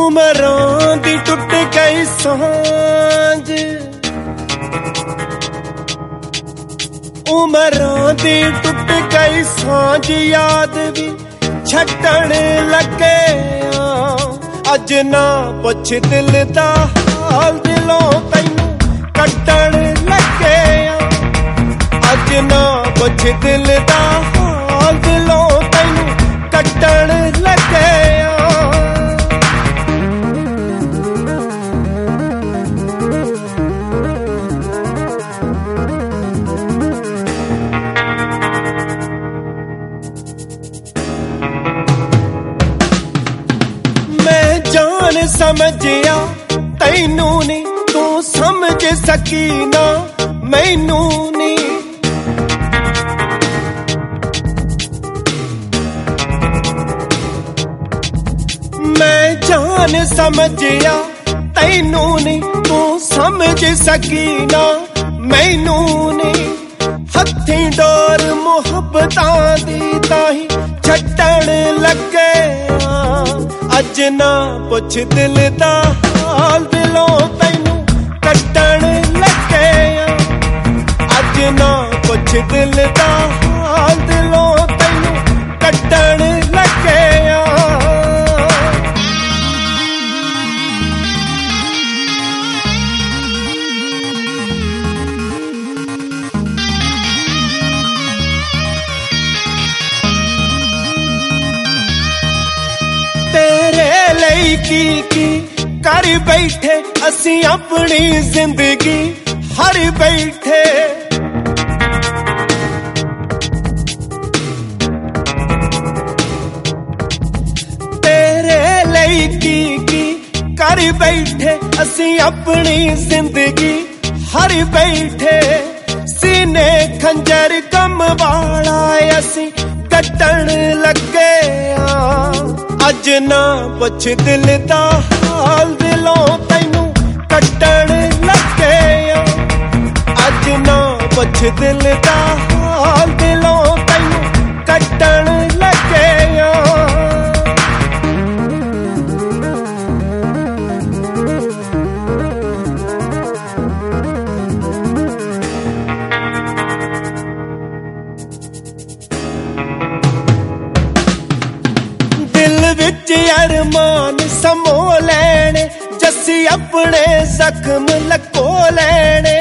उमरों दी टुट गई सांझ, उमरों दी टुट गई सांझ, याद भी छड्डण लगे अज ना पुछ दिल दा हाल, दिलों तैनू कड्डण लगे अज ना पुछ दिल दा हाल, दिलों तैनू कड्डण लगे। समझिया तैनू नी, तू समझ सकी ना मैनू नी, मैं जान समझिया तैनू नी, तू समझ सकी ना मैनू नी, हथी डोर मुहब्बतां दी ताही छड्डण लगे अज ना पुछ दिल दा हाल, दिलों तैनू कड्डण लगे अज ना पुछ दिल दा हाल, दिलों तैनू कड्डण लगे। की कर बैठे असी अपनी जिंदगी हर बैठे, तेरे लई की कर बैठे असी अपनी जिंदगी हर बैठे, सीने खंजर कम वाला असी कट्टण लगे अज ना पुछ दिल दा हाल, दिलों तैनू कड्डण लगे अज ना पुछ दिल दा हाल, दिलों तैनू कड्डण लगे। अरमान समो लैने जस्सी अपने जख्म लको लैने,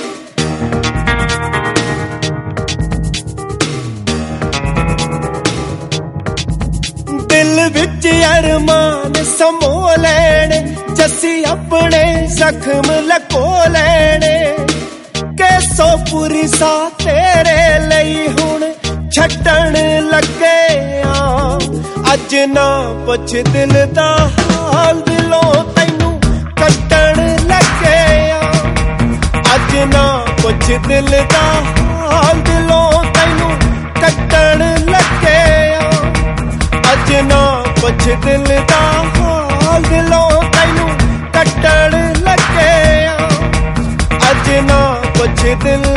दिल विच अरमान समो लैने जस्सी अपने जख्म लको लैने, कैसो पूरी सा तेरे लई हुण छड्डण लगे अज ना पुछ दिल दा हाल, दिलों तैनू कड्डण लगे अज ना पुछ दिल दा हाल, दिलों तैनू कड्डण लगे अज ना पुछ दिल दा हाल, दिलों तैनू कड्डण लगे अज ना पुछ दिल